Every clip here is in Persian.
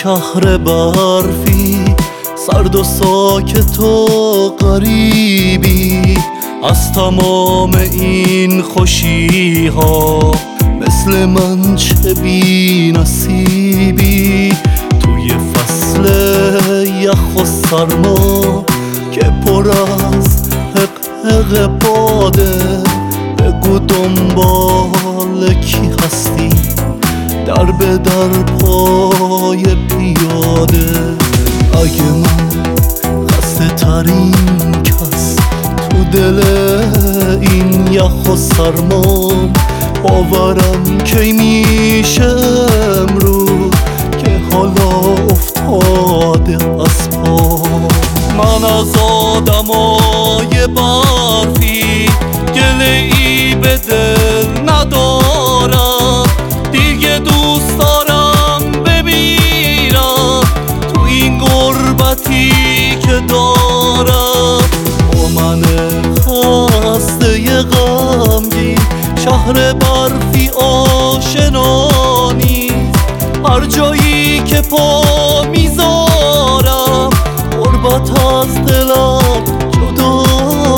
شهر برفی، سرد و ساکت و غریبی. از تمام این خوشی ها مثل من چه بی نصیبی. توی فصل یخ و سرما که پر از حق باده، بگو دنبال کی هستی در به در پای پیاده. اگه من خسته ترین کس تو دل این یخ و سرمام، باورم کی میشه امروز که حالا افتاده از پا. من از آدمای برفی گله ای به دل ندارم، دیگه دوست دارم بمیرم تو این غربتی که دارم. با من خسته غمگین شهر برفی آشنا نیست، هر جایی که پا میذارم غربت از دلم جدا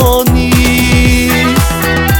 نیست.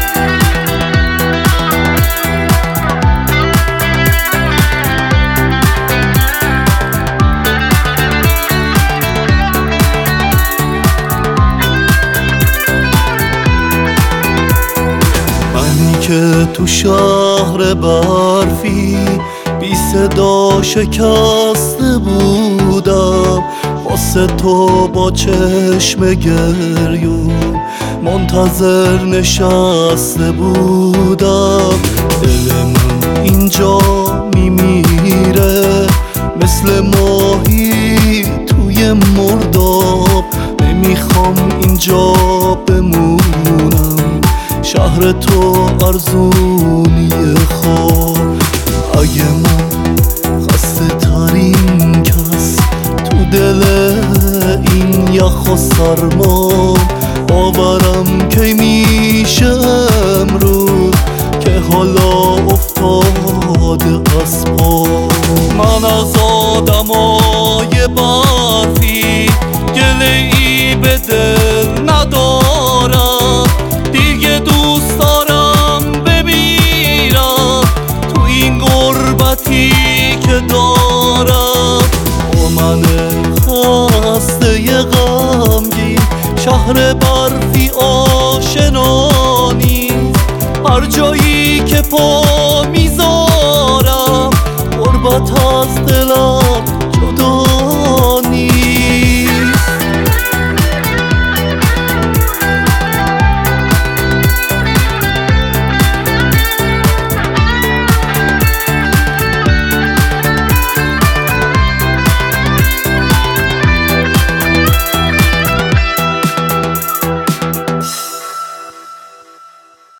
منی که تو شهر برفی بی صدا شکسته بودم، واسه تو با چشم گریون منتظر نشسته بودم. دل من اینجا میمیره مثل ماهی توی مرداب، نمیخوام اینجا بمونم، شهر تو ارزونی خواب. اگه من خسته ترین کس تو دل این یخ و سرما، باورم کی میشه امروز که حالا افتاده از پا. من از آدمای برفی گله ای به دل ندارم، دیگه دوست دارم بمیرم تو این غربتی که دارم. با من خسته غمگین شهر برفی آشنا نیست، هر جایی که پا میذارم غربت از دلم